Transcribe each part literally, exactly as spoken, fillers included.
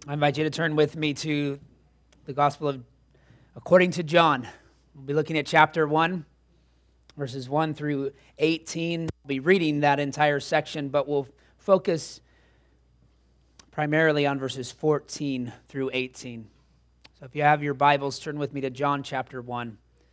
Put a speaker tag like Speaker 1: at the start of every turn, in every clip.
Speaker 1: I invite you to turn with me to the Gospel of according to John. We'll be looking at chapter one, verses one through eighteen. We'll be reading that entire section, but we'll focus primarily on verses fourteen through eighteen. So if you have your Bibles, turn with me to John chapter one.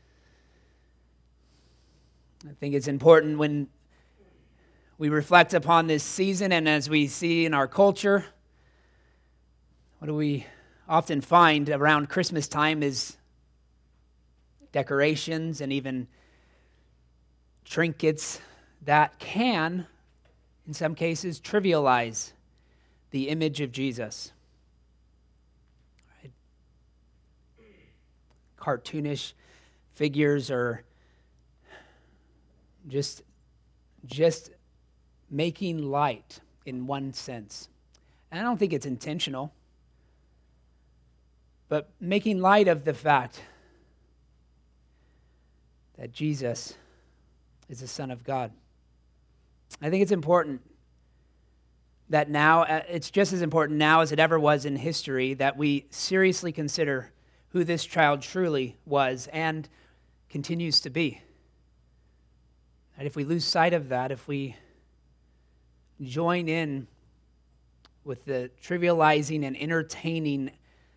Speaker 1: I think it's important when we reflect upon this season and as we see in our culture, what do we often find around Christmas time is decorations and even trinkets that can, in some cases, trivialize the image of Jesus. Right? Cartoonish figures are just, just making light in one sense. And I don't think it's intentional. But making light of the fact that Jesus is the Son of God. I think it's important that now, it's just as important now as it ever was in history, that we seriously consider who this child truly was and continues to be. And if we lose sight of that, if we join in with the trivializing and entertaining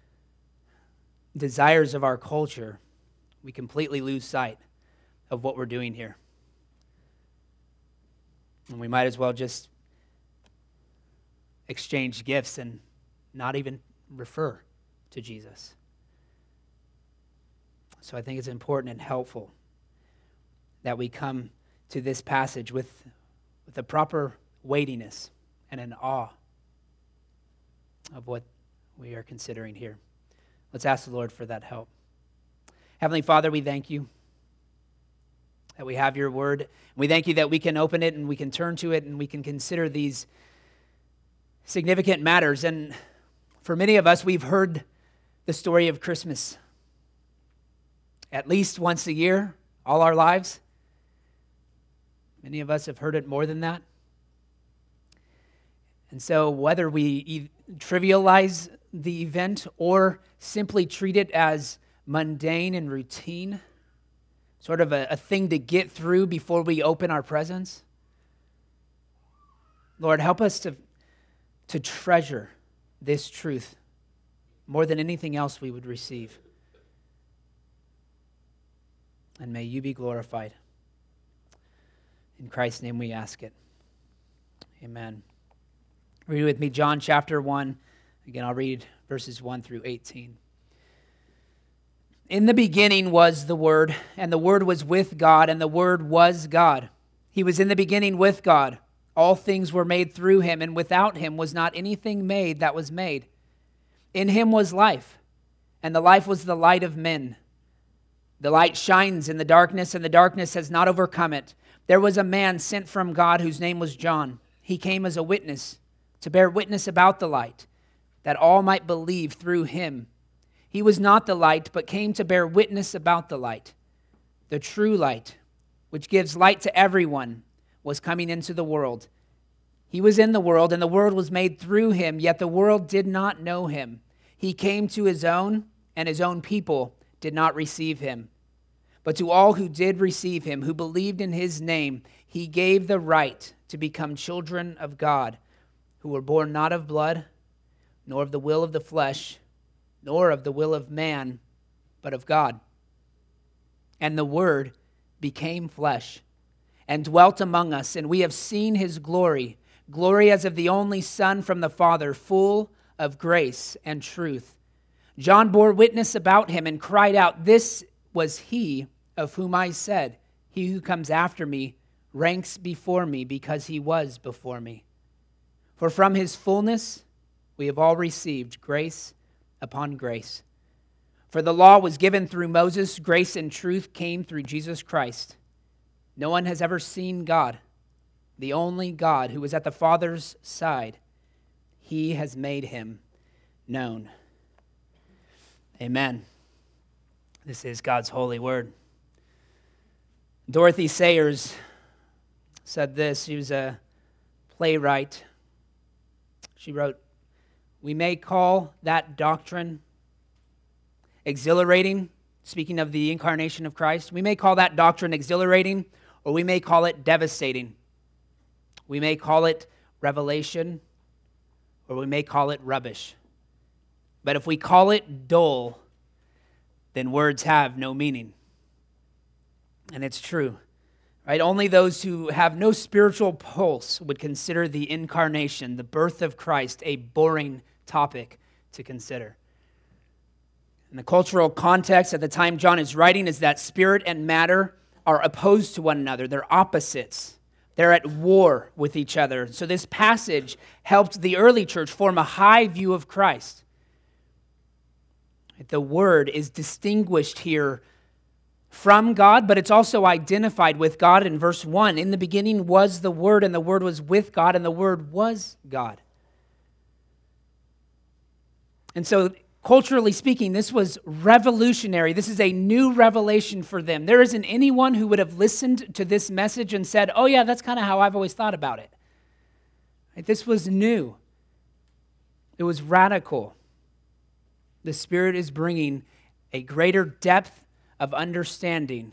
Speaker 1: desires of our culture, we completely lose sight of what we're doing here. And we might as well just exchange gifts and not even refer to Jesus. So I think it's important and helpful that we come to this passage with, with a proper weightiness and an awe of what we are considering here. Let's ask the Lord for that help. Heavenly Father, we thank you that we have your word. We thank you that we can open it and we can turn to it and we can consider these significant matters. And for many of us, we've heard the story of Christmas at least once a year, all our lives. Many of us have heard it more than that. And so whether we trivialize the event or simply treat it as mundane and routine, sort of a, a thing to get through before we open our presents, Lord, help us to, to treasure this truth more than anything else we would receive. And may you be glorified. In Christ's name we ask it. Amen. Read with me John chapter one. Again, I'll read verses one through eighteen. In the beginning was the Word, and the Word was with God, and the Word was God. He was in the beginning with God. All things were made through him, and without him was not anything made that was made. In him was life, and the life was the light of men. The light shines in the darkness, and the darkness has not overcome it. There was a man sent from God whose name was John. He came as a witness, to bear witness about the light, that all might believe through him. He was not the light, but came to bear witness about the light. The true light, which gives light to everyone, was coming into the world. He was in the world, and the world was made through him, yet the world did not know him. He came to his own, and his own people did not receive him. But to all who did receive him, who believed in his name, he gave the right to become children of God, who were born not of blood, nor of the will of the flesh, nor of the will of man, but of God. And the Word became flesh, and dwelt among us, and we have seen his glory, glory as of the only Son from the Father, full of grace and truth. John bore witness about him and cried out, "This was he of whom I said, he who comes after me ranks before me because he was before me." For from his fullness we have all received grace upon grace. For the law was given through Moses, grace and truth came through Jesus Christ. No one has ever seen God, the only God who is at the Father's side. He has made him known. Amen. This is God's holy word. Dorothy Sayers said this. She was a playwright. She wrote We may call that doctrine exhilarating, speaking of the incarnation of Christ. We may call that doctrine exhilarating, or we may call it devastating. We may call it revelation, or we may call it rubbish. But if we call it dull, then words have no meaning. And it's true, right? Only those who have no spiritual pulse would consider the incarnation, the birth of Christ, a boring topic to consider. And the cultural context at the time John is writing is that spirit and matter are opposed to one another. They're opposites. They're at war with each other. So this passage helped the early church form a high view of Christ. The Word is distinguished here from God, but it's also identified with God in verse one. In the beginning was the Word, and the Word was with God, and the Word was God. And so, culturally speaking, this was revolutionary. This is a new revelation for them. There isn't anyone who would have listened to this message and said, oh yeah, that's kind of how I've always thought about it. Right? This was new. It was radical. The Spirit is bringing a greater depth of understanding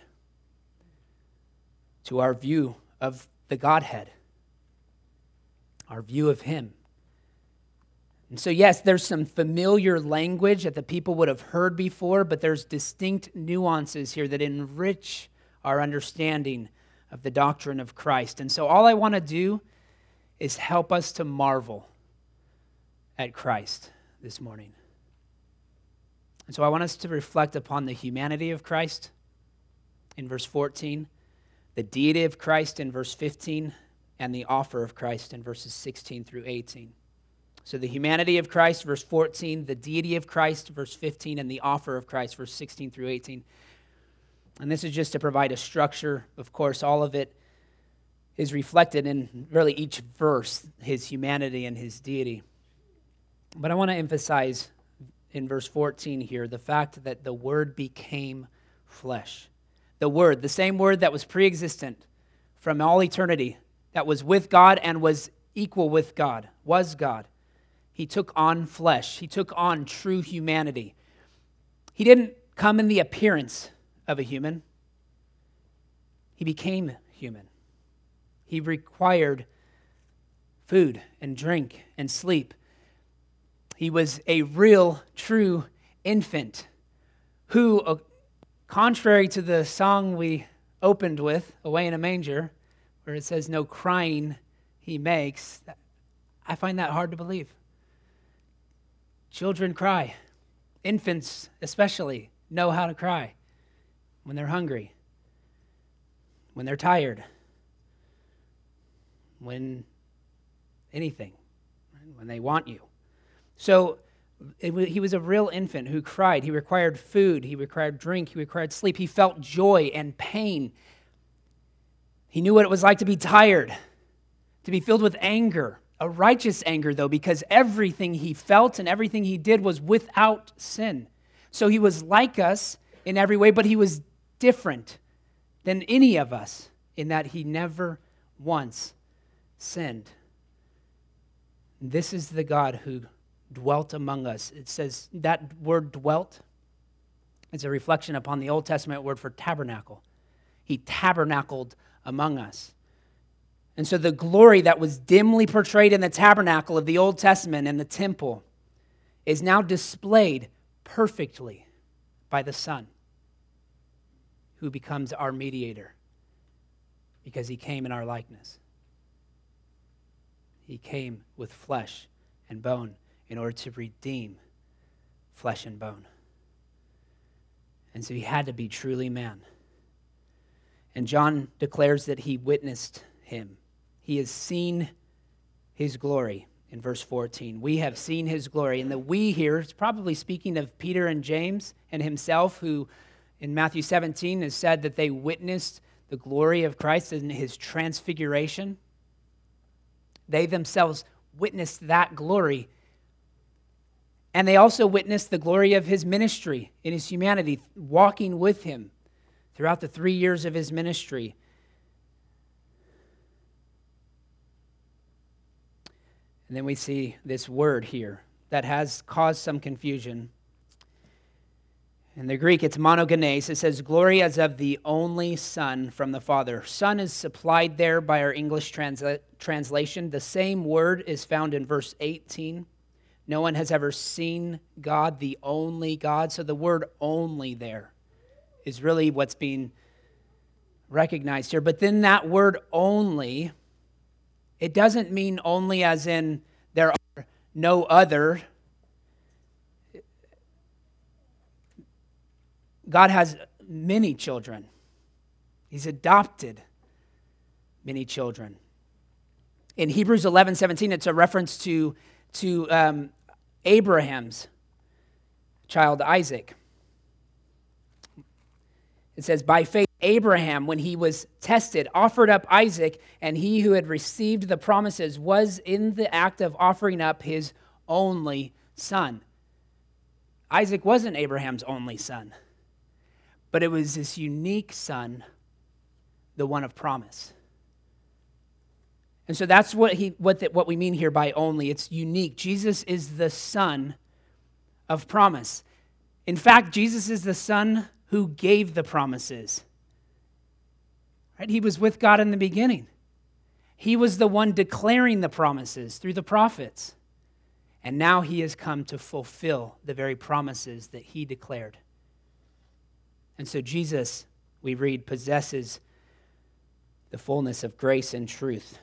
Speaker 1: to our view of the Godhead, our view of Him. And so, yes, there's some familiar language that the people would have heard before, but there's distinct nuances here that enrich our understanding of the doctrine of Christ. And so all I want to do is help us to marvel at Christ this morning. And so I want us to reflect upon the humanity of Christ in verse fourteen, the deity of Christ in verse fifteen, and the offer of Christ in verses sixteen through eighteen. So the humanity of Christ, verse fourteen, the deity of Christ, verse fifteen, and the offer of Christ, verse sixteen through eighteen. And this is just to provide a structure. Of course, all of it is reflected in really each verse, his humanity and his deity. But I want to emphasize in verse fourteen here, the fact that the Word became flesh. The Word, the same Word that was pre-existent from all eternity, that was with God and was equal with God, was God. He took on flesh. He took on true humanity. He didn't come in the appearance of a human. He became human. He required food and drink and sleep. He was a real, true infant who, uh, contrary to the song we opened with, Away in a Manger, where it says, no crying he makes, I find that hard to believe. Children cry. Infants especially know how to cry when they're hungry, when they're tired, when anything, when they want you. So it, he was a real infant who cried. He required food. He required drink. He required sleep. He felt joy and pain. He knew what it was like to be tired, to be filled with anger, a righteous anger, though, because everything he felt and everything he did was without sin. So he was like us in every way, but he was different than any of us in that he never once sinned. This is the God who dwelt among us. It says that word dwelt is a reflection upon the Old Testament word for tabernacle. He tabernacled among us. And so the glory that was dimly portrayed in the tabernacle of the Old Testament and the temple is now displayed perfectly by the Son, who becomes our mediator because he came in our likeness. He came with flesh and bone in order to redeem flesh and bone. And so he had to be truly man. And John declares that he witnessed him. He has seen his glory in verse fourteen. We have seen his glory. And the we here is probably speaking of Peter and James and himself, who in Matthew seventeen has said that they witnessed the glory of Christ in his transfiguration. They themselves witnessed that glory. And they also witnessed the glory of his ministry in his humanity, walking with him throughout the three years of his ministry. And then we see this word here, that has caused some confusion. In the Greek, it's monogenes. It says, glory as of the only Son from the Father. Son is supplied there by our English transla- translation. The same word is found in verse eighteen. No one has ever seen God, the only God. So the word only there is really what's being recognized here. But then that word only, it doesn't mean only as in there are no other. God has many children. He's adopted many children. In Hebrews eleven seventeen, it's a reference to, to um, Abraham's child Isaac. It says, by faith, Abraham, when he was tested, offered up Isaac, and he who had received the promises was in the act of offering up his only son. Isaac wasn't Abraham's only son, but it was this unique son, the one of promise. And so that's what he what the, what we mean here by only. It's unique. Jesus is the son of promise. In fact, Jesus is the son who gave the promises. Right? He was with God in the beginning. He was the one declaring the promises through the prophets. And now he has come to fulfill the very promises that he declared. And so Jesus, we read, possesses the fullness of grace and truth.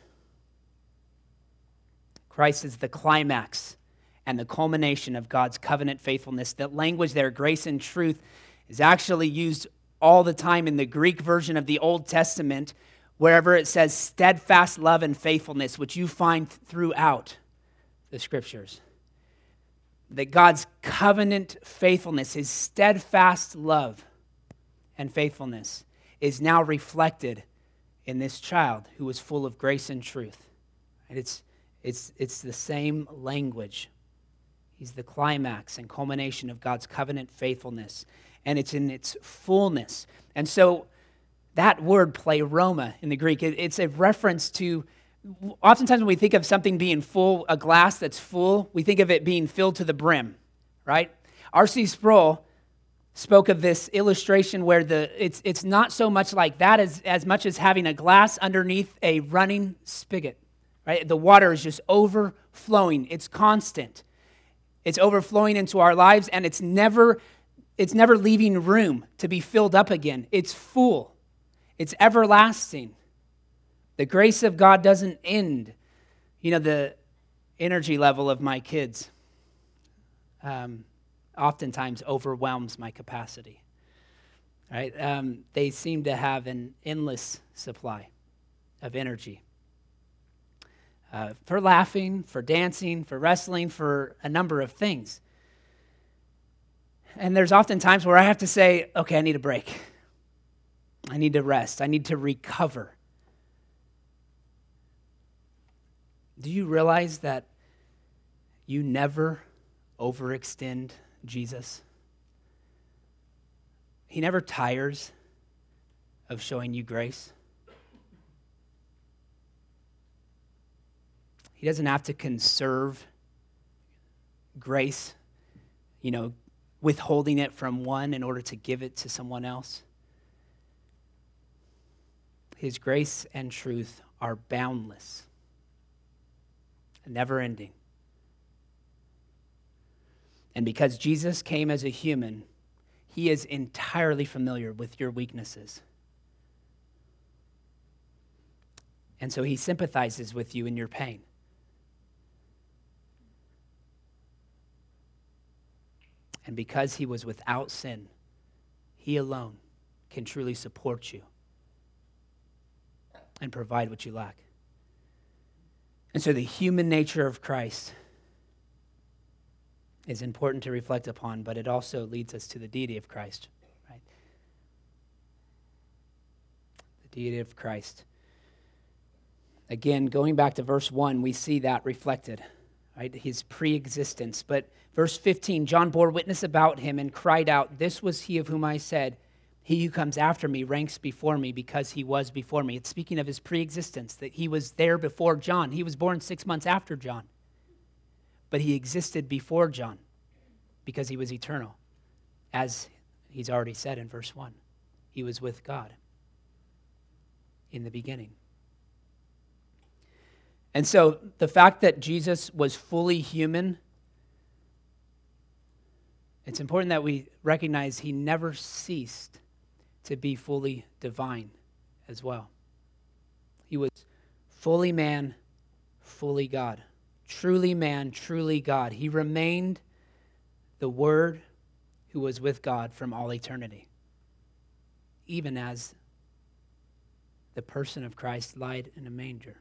Speaker 1: Christ is the climax and the culmination of God's covenant faithfulness. That language there, grace and truth, is actually used all the time in the Greek version of the Old Testament, wherever it says steadfast love and faithfulness, which you find throughout the scriptures. That God's covenant faithfulness, his steadfast love and faithfulness, is now reflected in this child who was full of grace and truth. And it's, it's, it's the same language. He's the climax and culmination of God's covenant faithfulness, and it's in its fullness. And so that word, pleroma, in the Greek, it, it's a reference to, oftentimes when we think of something being full, a glass that's full, we think of it being filled to the brim, right? R C Sproul spoke of this illustration where the it's it's not so much like that as, as much as having a glass underneath a running spigot, right? The water is just overflowing. It's constant. It's overflowing into our lives, and it's never it's never leaving room to be filled up again. It's full. It's everlasting. The grace of God doesn't end. You know, the energy level of my kids um, oftentimes overwhelms my capacity. Right? Um, they seem to have an endless supply of energy. Uh, for laughing, for dancing, for wrestling, for a number of things. And there's often times where I have to say, okay, I need a break. I need to rest. I need to recover. Do you realize that you never overextend Jesus? He never tires of showing you grace. He doesn't have to conserve grace, you know, withholding it from one in order to give it to someone else. His grace and truth are boundless, never ending. And because Jesus came as a human, he is entirely familiar with your weaknesses. And so he sympathizes with you in your pain. And because he was without sin, he alone can truly support you and provide what you lack. And so the human nature of Christ is important to reflect upon, but it also leads us to the deity of Christ, right? The deity of Christ. Again, going back to verse one, we see that reflected, right? His pre-existence. But verse fifteen, John bore witness about him and cried out, "This was he of whom I said, he who comes after me ranks before me because he was before me." It's speaking of his pre-existence, that he was there before John. He was born six months after John. but he existed before John because he was eternal. As he's already said in verse one, he was with God in the beginning. And so the fact that Jesus was fully human, it's important that we recognize he never ceased to be fully divine as well. He was fully man, fully God. Truly man, truly God. He remained the Word who was with God from all eternity, even as the person of Christ lied in a manger.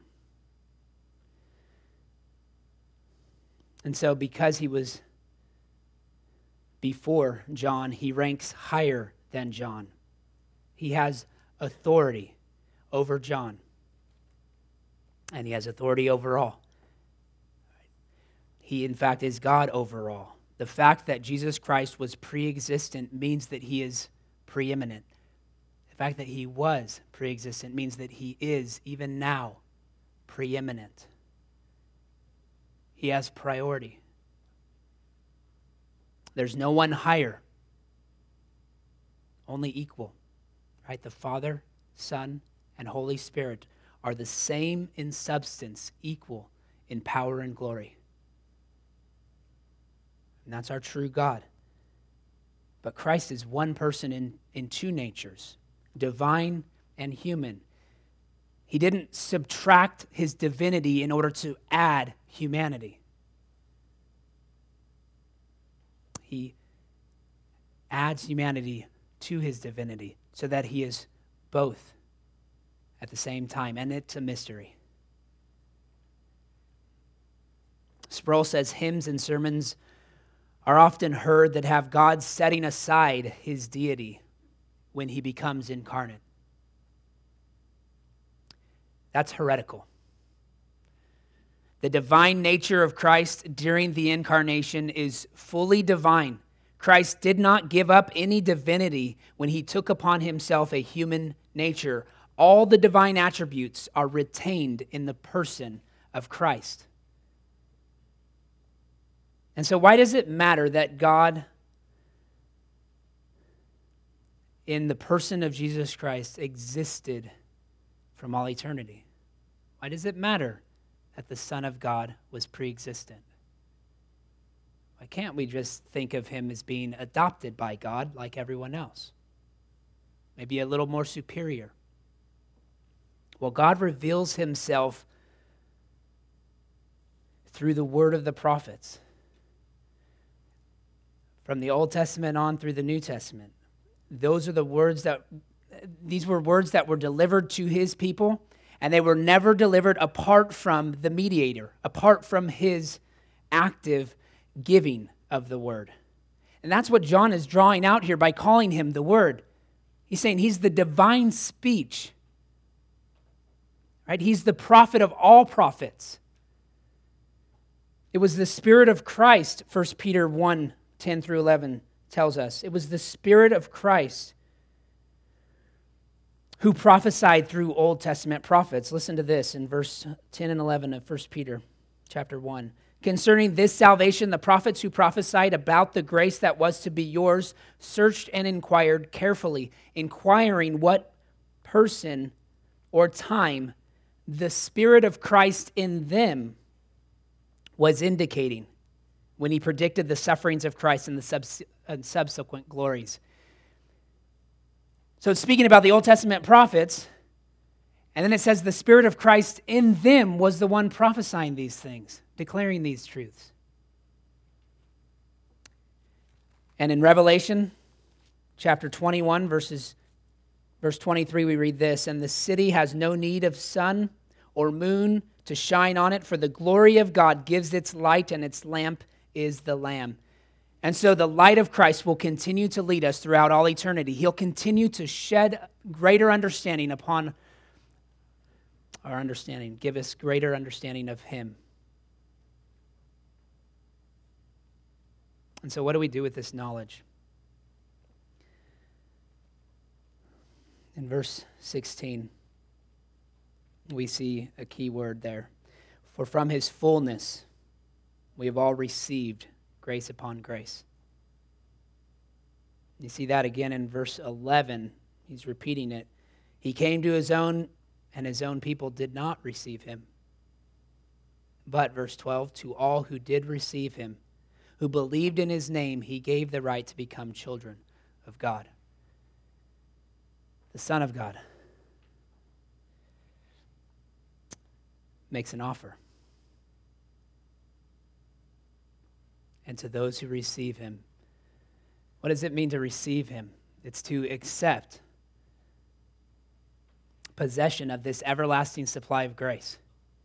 Speaker 1: And so because he was before John, he ranks higher than John. He has authority over John, and he has authority over all. He, in fact, is God over all. The fact that Jesus Christ was pre-existent means that he is preeminent. The fact that he was pre-existent means that he is, even now, preeminent. He has priority. There's no one higher, only equal. Right? The Father, Son, and Holy Spirit are the same in substance, equal in power and glory. And that's our true God. But Christ is one person in, in two natures, divine and human. He didn't subtract his divinity in order to add humanity. He adds humanity to his divinity so that he is both at the same time, and it's a mystery. Sproul says hymns and sermons are often heard that have God setting aside his deity when he becomes incarnate. That's heretical. The divine nature of Christ during the incarnation is fully divine. Christ did not give up any divinity when he took upon himself a human nature. All the divine attributes are retained in the person of Christ. And so why does it matter that God, in the person of Jesus Christ, existed from all eternity? Why does it matter that the Son of God was pre-existent? Why can't we just think of him as being adopted by God like everyone else? Maybe a little more superior. Well, God reveals himself through the word of the prophets. From the Old Testament on through the New Testament. Those are the words that, these were words that were delivered to his people, and they were never delivered apart from the mediator, apart from his active giving of the word. And that's what John is drawing out here by calling him the Word. He's saying he's the divine speech. Right? He's the prophet of all prophets. It was the Spirit of Christ, First Peter one, ten through eleven tells us. It was the Spirit of Christ who prophesied through Old Testament prophets. Listen to this in verse ten and eleven of First Peter chapter one. Concerning this salvation, the prophets who prophesied about the grace that was to be yours searched and inquired carefully, inquiring what person or time the Spirit of Christ in them was indicating when he predicted the sufferings of Christ and the subs- and subsequent glories. So it's speaking about the Old Testament prophets, and then it says the Spirit of Christ in them was the one prophesying these things, declaring these truths. And in Revelation chapter twenty-one, verses, verse twenty-three, we read this, and the city has no need of sun or moon to shine on it, for the glory of God gives its light, and its lamp is the Lamb. And so the light of Christ will continue to lead us throughout all eternity. He'll continue to shed greater understanding upon our understanding, give us greater understanding of him. And so what do we do with this knowledge? In verse sixteen, we see a key word there. For from his fullness, We have all received grace upon grace. You see that again in verse eleven. He's repeating it. He came to his own, and his own people did not receive him. But, verse twelve, to all who did receive him, who believed in his name, he gave the right to become children of God. The Son of God makes an offer. And to those who receive him, what does it mean to receive him? It's to accept possession of this everlasting supply of grace.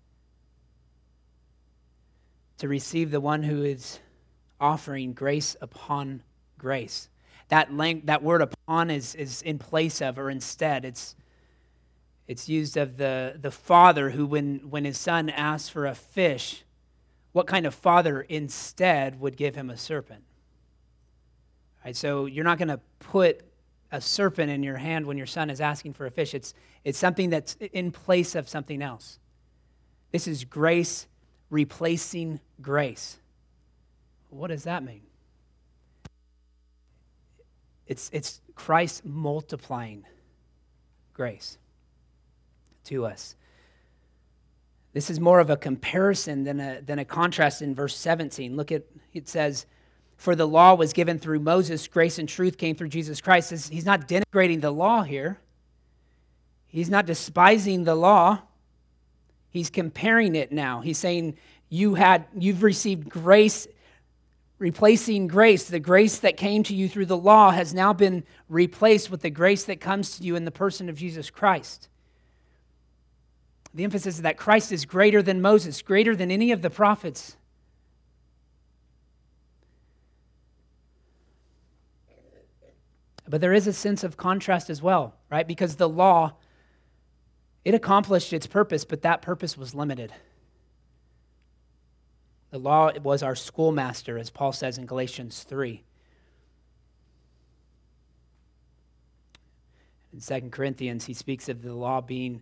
Speaker 1: To receive the one who is offering grace upon grace. That lang- that word upon is, is in place of or instead. It's it's used of the, the father who, when, when his son asks for a fish, what kind of father instead would give him a serpent? Right, so you're not going to put a serpent in your hand when your son is asking for a fish. It's, it's something that's in place of something else. This is grace replacing grace. What does that mean? It's, it's Christ multiplying grace to us. This is more of a comparison than a, than a contrast in verse seventeen. Look at, it says, for the law was given through Moses, grace and truth came through Jesus Christ. He's not denigrating the law here. He's not despising the law. He's comparing it now. He's saying you had, you've received grace, replacing grace. The grace that came to you through the law has now been replaced with the grace that comes to you in the person of Jesus Christ. The emphasis is that Christ is greater than Moses, greater than any of the prophets. But there is a sense of contrast as well, right? Because the law, it accomplished its purpose, but that purpose was limited. The law was our schoolmaster, as Paul says in Galatians three. In Second Corinthians, he speaks of the law being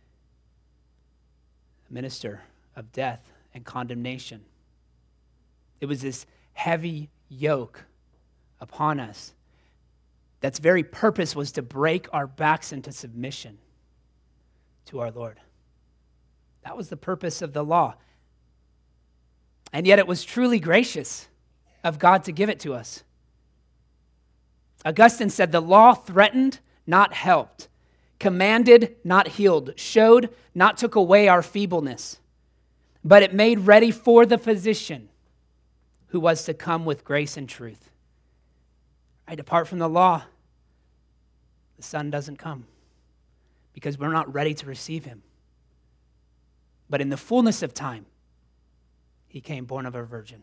Speaker 1: a minister of death and condemnation. It was this heavy yoke upon us. That's very purpose was to break our backs into submission to our Lord. That was the purpose of the law. And yet it was truly gracious of God to give it to us. Augustine said, the law threatened, not helped, commanded, not healed, showed, not took away our feebleness, but it made ready for the physician who was to come with grace and truth. Right? Apart from the law, the Son doesn't come because we're not ready to receive him. But in the fullness of time, he came born of a virgin.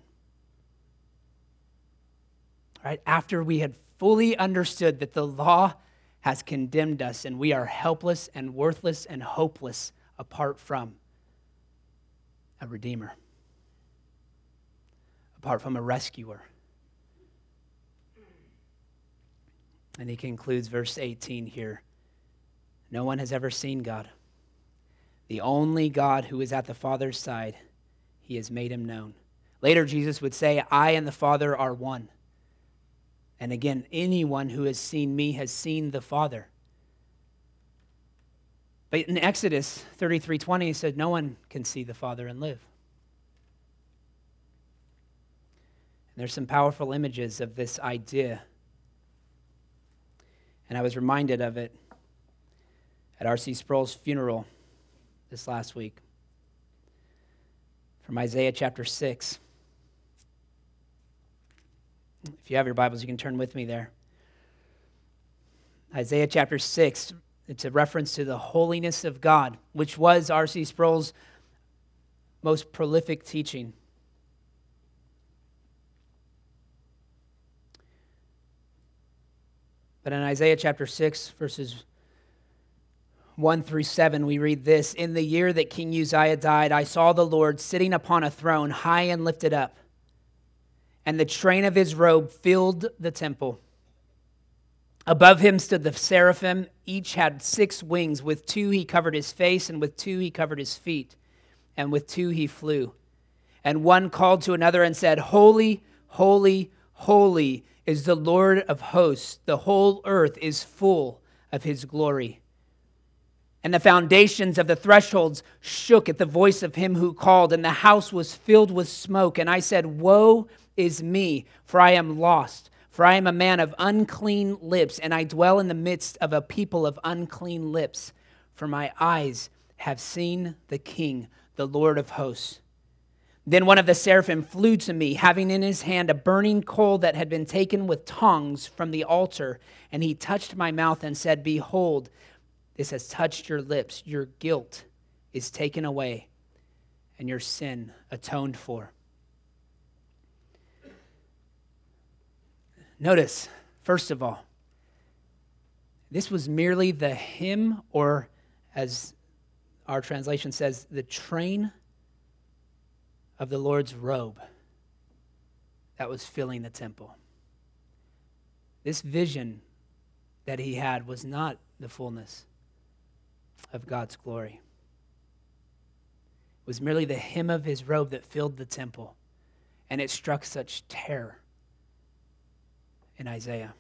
Speaker 1: Right? After we had fully understood that the law has condemned us and we are helpless and worthless and hopeless apart from a Redeemer, apart from a rescuer. And he concludes verse eighteen here. No one has ever seen God. The only God who is at the Father's side, he has made him known. Later, Jesus would say, I and the Father are one. And again, anyone who has seen me has seen the Father. But in Exodus thirty-three twenty, he said, no one can see the Father and live. And there's some powerful images of this idea. And I was reminded of it at R C Sproul's funeral this last week from Isaiah chapter six. If you have your Bibles, you can turn with me there. Isaiah chapter six, it's a reference to the holiness of God, which was R C Sproul's most prolific teaching. But in Isaiah chapter six, verses one through seven, we read this. In the year that King Uzziah died, I saw the Lord sitting upon a throne, high and lifted up, and the train of his robe filled the temple. Above him stood the seraphim. Each had six wings. With two he covered his face, and with two he covered his feet, and with two he flew. And one called to another and said, Holy, holy, holy is the Lord of hosts. The whole earth is full of his glory. And the foundations of the thresholds shook at the voice of him who called, and the house was filled with smoke. And I said, Woe is me, for I am lost, for I am a man of unclean lips, and I dwell in the midst of a people of unclean lips. For my eyes have seen the King, the Lord of hosts. Then one of the seraphim flew to me, having in his hand a burning coal that had been taken with tongs from the altar. And he touched my mouth and said, Behold, this has touched your lips. Your guilt is taken away, and your sin atoned for. Notice, first of all, this was merely the hem, or as our translation says, the train of the Lord's robe that was filling the temple. This vision that he had was not the fullness of God's glory. It was merely the hem of his robe that filled the temple, and it struck such terror in Isaiah.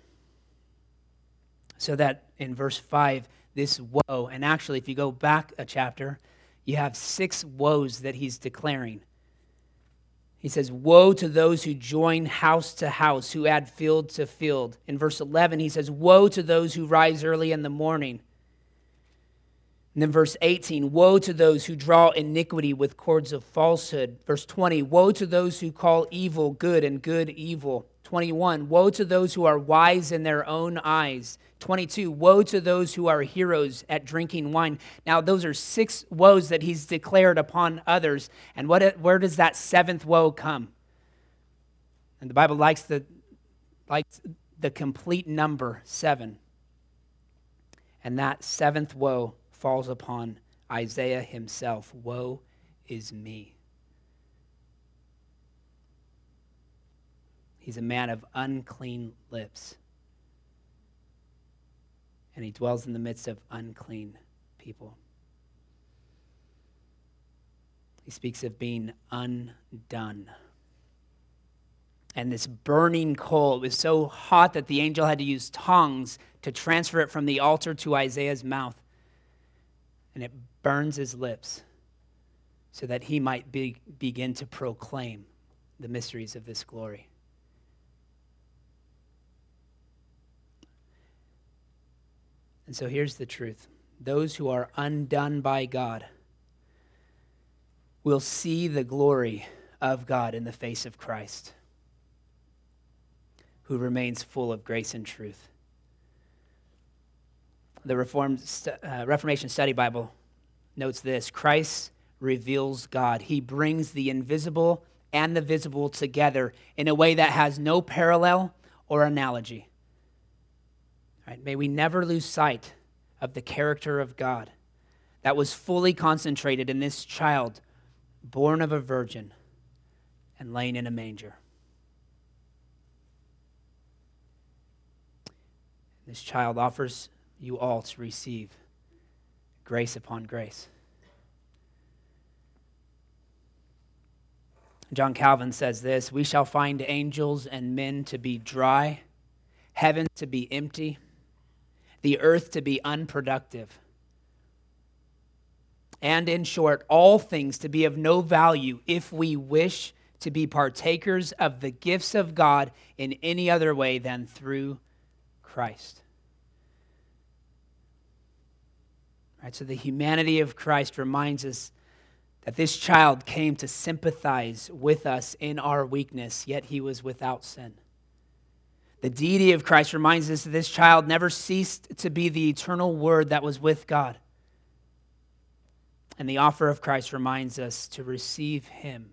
Speaker 1: So that in verse five, this woe, and actually if you go back a chapter, you have six woes that he's declaring. He says, Woe to those who join house to house, who add field to field. In verse eleven, he says, Woe to those who rise early in the morning. And then verse eighteen, Woe to those who draw iniquity with cords of falsehood. Verse twenty, Woe to those who call evil good and good evil. twenty-one, Woe to those who are wise in their own eyes. twenty-two, Woe to those who are heroes at drinking wine. Now, those are six woes that he's declared upon others. And what? Where does that seventh woe come? And the Bible likes the, likes the complete number, seven. And that seventh woe falls upon Isaiah himself. Woe is me. He's a man of unclean lips, and he dwells in the midst of unclean people. He speaks of being undone. And this burning coal was so hot that the angel had to use tongs to transfer it from the altar to Isaiah's mouth. And it burns his lips so that he might be, begin to proclaim the mysteries of this glory. And so here's the truth. Those who are undone by God will see the glory of God in the face of Christ, who remains full of grace and truth. The Reformed, uh, Reformation Study Bible notes this: Christ reveals God. He brings the invisible and the visible together in a way that has no parallel or analogy. All right, may we never lose sight of the character of God that was fully concentrated in this child born of a virgin and laying in a manger. This child offers you all to receive grace upon grace. John Calvin says this: We shall find angels and men to be dry, heaven to be empty, the earth to be unproductive, and in short, all things to be of no value if we wish to be partakers of the gifts of God in any other way than through Christ. All right, so the humanity of Christ reminds us that this child came to sympathize with us in our weakness, yet he was without sin. The deity of Christ reminds us that this child never ceased to be the eternal Word that was with God. And the offer of Christ reminds us to receive him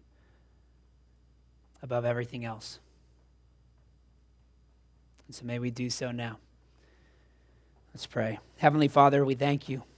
Speaker 1: above everything else. And so may we do so now. Let's pray. Heavenly Father, we thank you